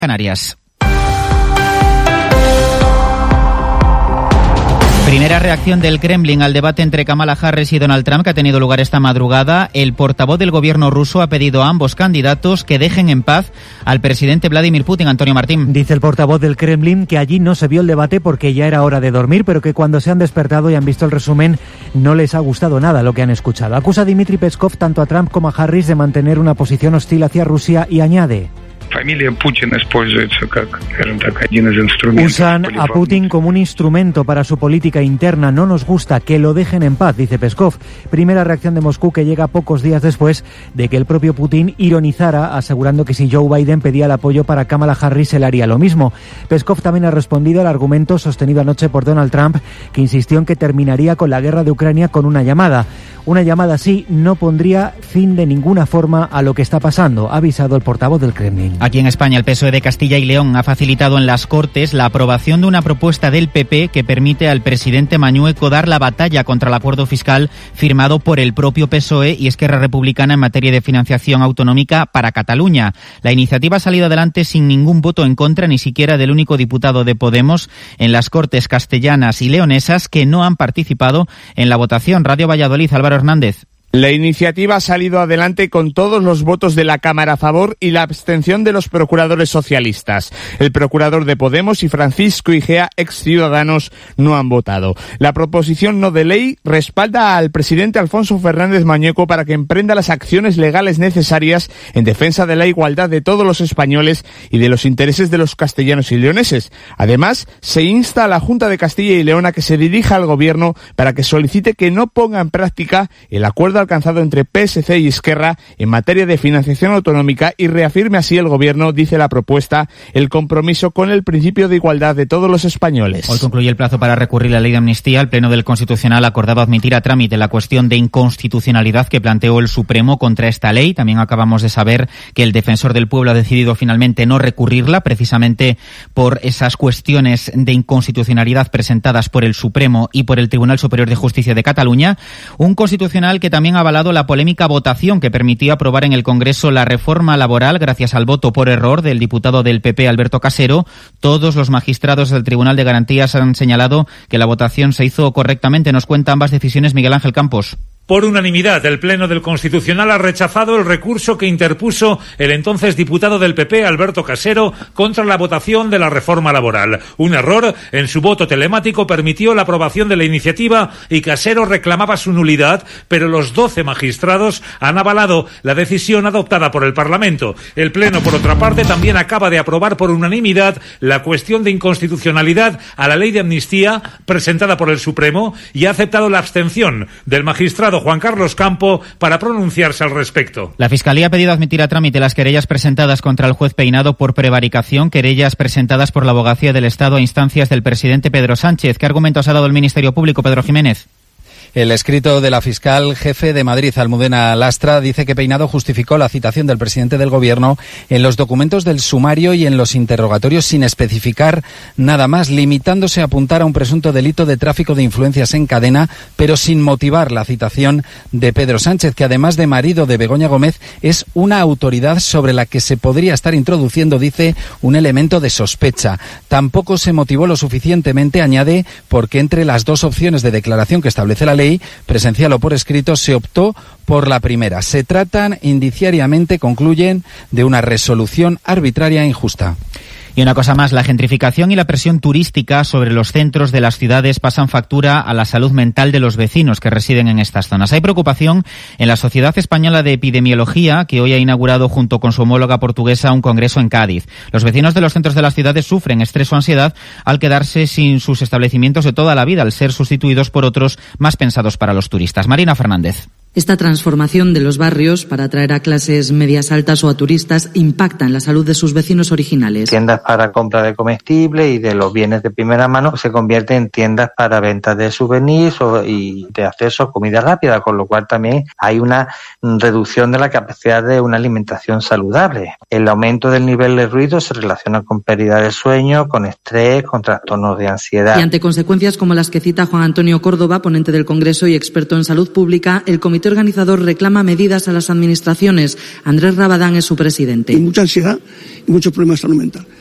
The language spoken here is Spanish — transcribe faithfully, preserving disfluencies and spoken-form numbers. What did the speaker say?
Canarias. Primera reacción del Kremlin al debate entre Kamala Harris y Donald Trump que ha tenido lugar esta madrugada. El portavoz del gobierno ruso ha pedido a ambos candidatos que dejen en paz al presidente Vladimir Putin. Antonio Martín. Dice el portavoz del Kremlin que allí no se vio el debate porque ya era hora de dormir, pero que cuando se han despertado y han visto el resumen no les ha gustado nada lo que han escuchado. Acusa a Dmitry Peskov tanto a Trump como a Harris de mantener una posición hostil hacia Rusia y añade: usan a Putin como un instrumento para su política interna. No nos gusta, que lo dejen en paz, dice Peskov. Primera reacción de Moscú que llega pocos días después de que el propio Putin ironizara asegurando que si Joe Biden pedía el apoyo para Kamala Harris, él haría lo mismo. Peskov también ha respondido al argumento sostenido anoche por Donald Trump, que insistió en que terminaría con la guerra de Ucrania con una llamada. Una llamada así no pondría fin de ninguna forma a lo que está pasando, ha avisado el portavoz del Kremlin. Aquí en España, el P S O E de Castilla y León ha facilitado en las Cortes la aprobación de una propuesta del P P que permite al presidente Mañueco dar la batalla contra el acuerdo fiscal firmado por el propio P S O E y Esquerra Republicana en materia de financiación autonómica para Cataluña. La iniciativa ha salido adelante sin ningún voto en contra, ni siquiera del único diputado de Podemos en las Cortes castellanas y leonesas que no han participado en la votación. Radio Valladolid, Álvaro Hernández. La iniciativa ha salido adelante con todos los votos de la Cámara a favor y la abstención de los procuradores socialistas. El procurador de Podemos y Francisco Igea, ex Ciudadanos, no han votado. La proposición no de ley respalda al presidente Alfonso Fernández Mañueco para que emprenda las acciones legales necesarias en defensa de la igualdad de todos los españoles y de los intereses de los castellanos y leoneses. Además, se insta a la Junta de Castilla y León a que se dirija al Gobierno para que solicite que no ponga en práctica el acuerdo alcanzado entre P S C y Esquerra en materia de financiación autonómica y reafirme así el Gobierno, dice la propuesta, el compromiso con el principio de igualdad de todos los españoles. Hoy concluye el plazo para recurrir la ley de amnistía. El Pleno del Constitucional ha acordado admitir a trámite la cuestión de inconstitucionalidad que planteó el Supremo contra esta ley. También acabamos de saber que el Defensor del Pueblo ha decidido finalmente no recurrirla, precisamente por esas cuestiones de inconstitucionalidad presentadas por el Supremo y por el Tribunal Superior de Justicia de Cataluña. Un constitucional que también ha avalado la polémica votación que permitió aprobar en el Congreso la reforma laboral gracias al voto por error del diputado del P P, Alberto Casero. Todos los magistrados del Tribunal de Garantías han señalado que la votación se hizo correctamente. Nos cuenta ambas decisiones Miguel Ángel Campos. Por unanimidad, el Pleno del Constitucional ha rechazado el recurso que interpuso el entonces diputado del P P, Alberto Casero, contra la votación de la reforma laboral. Un error en su voto telemático permitió la aprobación de la iniciativa y Casero reclamaba su nulidad, pero los doce magistrados han avalado la decisión adoptada por el Parlamento. El Pleno, por otra parte, también acaba de aprobar por unanimidad la cuestión de inconstitucionalidad a la ley de amnistía presentada por el Supremo y ha aceptado la abstención del magistrado Juan Carlos Campo para pronunciarse al respecto. La Fiscalía ha pedido admitir a trámite las querellas presentadas contra el juez Peinado por prevaricación, querellas presentadas por la Abogacía del Estado a instancias del presidente Pedro Sánchez. ¿Qué argumentos ha dado el Ministerio Público, Pedro Jiménez? El escrito de la fiscal jefe de Madrid, Almudena Lastra, dice que Peinado justificó la citación del presidente del Gobierno en los documentos del sumario y en los interrogatorios sin especificar nada más, limitándose a apuntar a un presunto delito de tráfico de influencias en cadena, pero sin motivar la citación de Pedro Sánchez, que además de marido de Begoña Gómez, es una autoridad sobre la que se podría estar introduciendo, dice, un elemento de sospecha. Tampoco se motivó lo suficientemente, añade, porque entre las dos opciones de declaración que establece la ley, presencial o por escrito, se optó por la primera. Se tratan indiciariamente, concluyen, de una resolución arbitraria e injusta. Y una cosa más, la gentrificación y la presión turística sobre los centros de las ciudades pasan factura a la salud mental de los vecinos que residen en estas zonas. Hay preocupación en la Sociedad Española de Epidemiología, que hoy ha inaugurado junto con su homóloga portuguesa un congreso en Cádiz. Los vecinos de los centros de las ciudades sufren estrés o ansiedad al quedarse sin sus establecimientos de toda la vida, al ser sustituidos por otros más pensados para los turistas. Marina Fernández. Esta transformación de los barrios para atraer a clases medias altas o a turistas impacta en la salud de sus vecinos originales. Tiendas para compra de comestibles y de los bienes de primera mano se convierten en tiendas para ventas de souvenirs o, y de acceso a comida rápida, con lo cual también hay una reducción de la capacidad de una alimentación saludable. El aumento del nivel de ruido se relaciona con pérdida de sueño, con estrés, con trastornos de ansiedad. Y ante consecuencias como las que cita Juan Antonio Córdoba, ponente del Congreso y experto en salud pública, el Comité comité organizador reclama medidas a las administraciones. Andrés Rabadán es su presidente. Y mucha ansiedad y muchos problemas de salud mental.